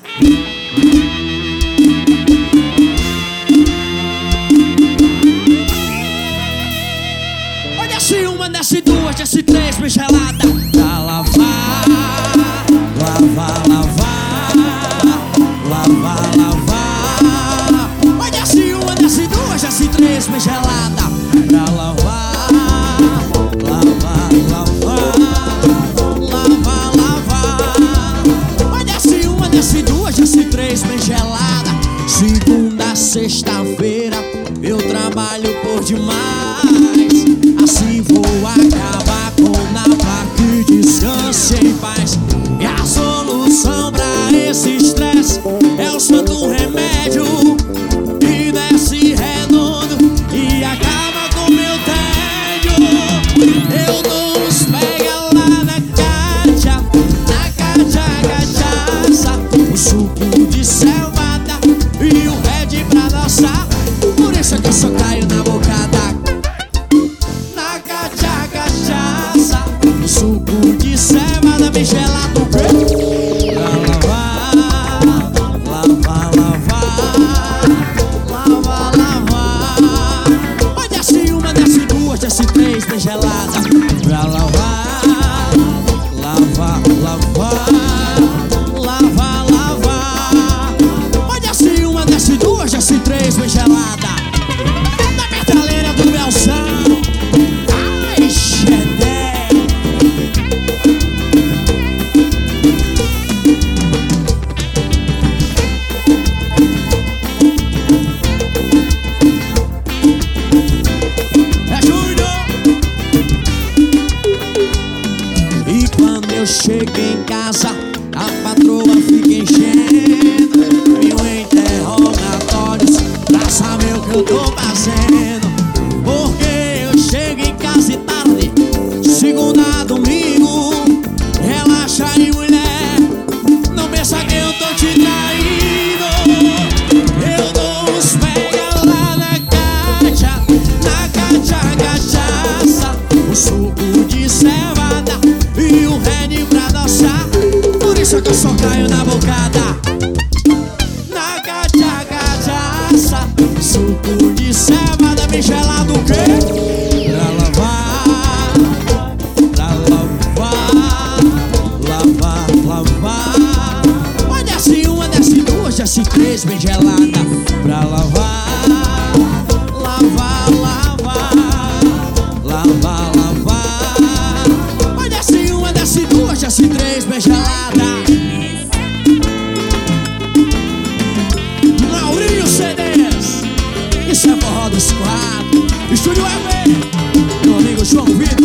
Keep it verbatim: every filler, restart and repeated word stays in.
Oi, desce uma, desce duas, desce três, bem gelada. Pra lavar, lavar, lavar, lavar, lavar. Oi, desce uma, desce duas, desce três, bem gelada. Pra lavar, lavar, lavar, lavar, lavar. Oi, desce uma, desce duas, desce três, bem gelada. Segunda, sexta-feira eu trabalho por demais. Assim vou acabar com na parte, descanse em paz. E a solução pra esse estresse é o santo remédio que desce redondo e acaba com meu tédio. Eu dou uns pega lá na caixa, na caixa, cachaça, o suco de cevada e o red pra dançar. Por isso que eu só caio na bocada. Na caixa, cachaça, o suco de cevada bem gelado. Pra lavar, lavar, lavar, lavar, lavar. Vai, desce uma, desce duas, desce três, bem gelada. Pra lavar, lavar, lavar, lavar, lavar. Vai, desce uma, desce duas, desce três, bem gelada. Na metaleira do Belzão. Ai, xedé. É Júnior. E quando eu chego em casa, a patroa fica enchendo mil interrogatórios pra saber o que eu tô fazendo. Porque eu chego em casa e tarde, segunda a domingo. Relaxa aí, mulher, não pensa que eu tô te traindo. Eu dou uns pega lá na caixa, na caixa, cachaça, o suco de cevada e o red pra dançar. Por isso que eu só caio na bocada. Na caixa, cachaça, suco de cevada bem gelado. O quê? Pra lavar, pra lavar, lavar, lavar. Vai, desce uma, desce duas, desce três, bem gelada. Pra lavar, lavar, lavar, lavar, lavar. Vai, desce uma, desce duas, desce três, bem gelada. Maurinho C Ds, isso é forró dos quatro. Estúdio E V, meu amigo João Vitor.